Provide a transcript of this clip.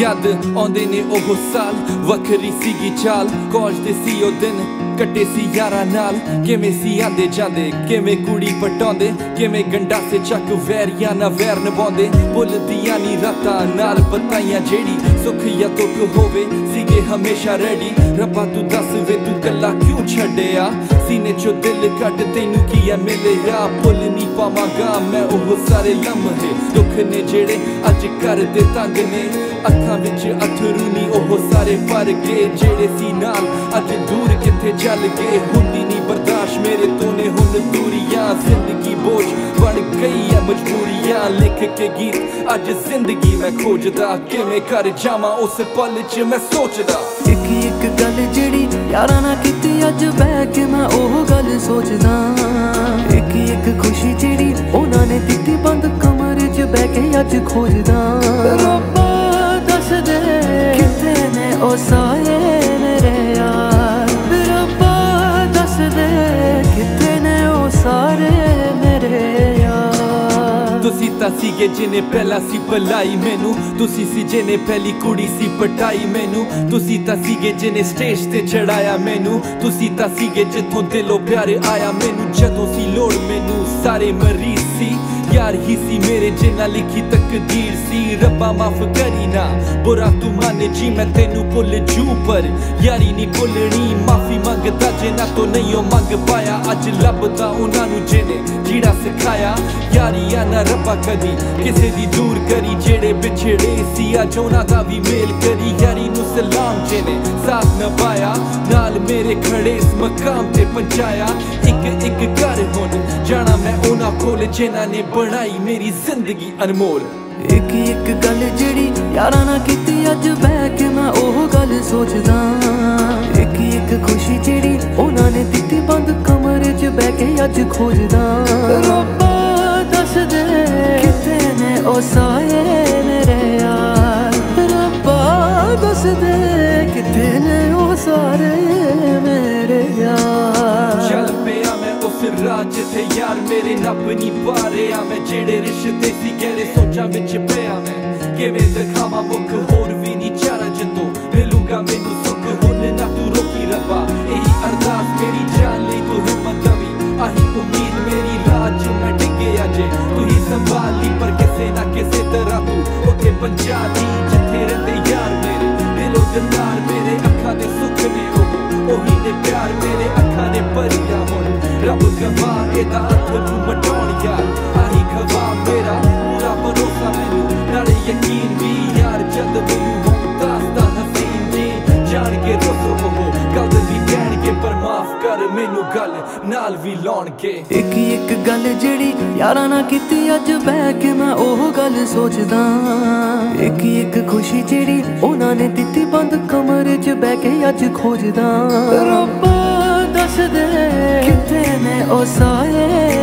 याद आउंदे ने ओह साल वखरी सीगी चाल कॉलेज दे सी ओ दिन कट्टे सी यारां नाल किवें सी आंदे जांदे किवें कुड़ी पटाउंदे किवें गंडासे चक वैरियां ना वैर निभाउंदे भुलदियां नी रातां नाल बताइयां जेड़ी सुख या दुख होवे सीगे हमेशा रेडी रब्बा तू दस वे तू कल्ला क्यों छड्डिया सीने चो दिल कट तैनू किया मिलिया भुल नी पावांगा मैं ओह सारे लम्हे दुख ने जेड़े अज कर दे तंग ने अखां विच अथरू नी ओह सारे भर गए जेड़े सी नाल अज दूर किथे चल गए हुंदी नी बर्दाश्त मेरे तो ने हुन दूरियां जिंदगी बोझ बन गई है मजबूरियां लिख के गीत अज जिंदगी मैं खोजदा किवें कर जावां उस पल च मैं सोचदा एक एक गल जेड़ी यारां ना कीती अज बैठ के मैं ओह गल सोचदा एक एक खुशी जेड़ी उन्हां ने दित्ती बंद कमरे च बैठ के अज खोजदा रब्बा दस दे किथे ने ओ साए मेरे यार रब्बा दस दे किथे ने ओ सारे मेरे तुसी तां सीगे जिन्हें पहला सी भलाई मैनू तुसी सी जिन्हें पहली कुड़ी सी पटाई मैनू तुसी तां सीगे जिन्हें स्टेज ते चढ़ाया मैनू तुसी तां सीगे जिथों दिलों प्यार आया मैनू जदों सी लोड़ मैनू सारे मरीज सी यार ही सी मेरे जिन्ना लिखी तकदीर सी रब्बा माफ करी ना बुरा तू माने जी मैं तेनू भुल जू पर यारी नी भुलनी माफी मंगदा जिन्ना तो नहीं ओ मंग पाया अज लभदा उन्हां नू जिन्हें जीड़ा सिखाया यारियां ना रब्बा कदी किसे दी दूर करी जेड़े बिछड़े सी अज उन्हां दा भी मेल करी यारी नू सलाम जिन्हें साथ नभाया नाल मेरे खड़े इस मकाम ते पहुंचाया एक एक कर हुन जाना मैं उन्हां कोल जिन्हां ने बनाई मेरी जिंदगी अनमोल एक एक गल जेड़ी यारां ना कीती अज बैठ के मैं ओह गल सोचदा एक एक खुशी जेड़ी उन्हां ने दित्ती बंद कमरे च बैठ के अज खोजदा रब्बा दस दे किथे ने ओ साए मेरे यार रब्बा दस दे किथे ने ओ सारे मेरे यार चल पिया मैं उस राह जिथे यार मेरे नप नी पा रहा मैं जेड़े रिश्ते सी गहरे सोचां विच पिया मैं किवें दिखावां मुख होर भी नी चारा जदों मिलूंगा मैनू सुख हुन ना तू रोकी रब्बा यही अरदास मेरी जान लई तू हिम्मत दवी आही उम्मीद मेरी राह च मैं डिगे अजे तू ही संभाली पर किसे ना किसे तरह तू उथे पहुंचा दी जिथे रहिंदे यार मेरे दिलों दिलदार मेरे अखां दे सुख ने ओही ने प्यार मेरे अखां ने भरिया हुण रब गवाह एदा अथरू मटाउण यार आही गवाह मेरा पूरा भरोसा मैनू नाले यकीन भी यार जद मैनू हों दास्तां हसीन जी जान के रोसो हो गल भी कहणगे पर माफ कर मैनू गल नाल भी लाउणगे एक गल जेड़ी यारां ना कीती अज बैठ के मैं ओह गल सोचदा एक खुशी जेड़ी उन्हां ने दित्ती बंद कमरे च बैठ के अज खोजदा रब्बा दस दे किथे ने ओ साए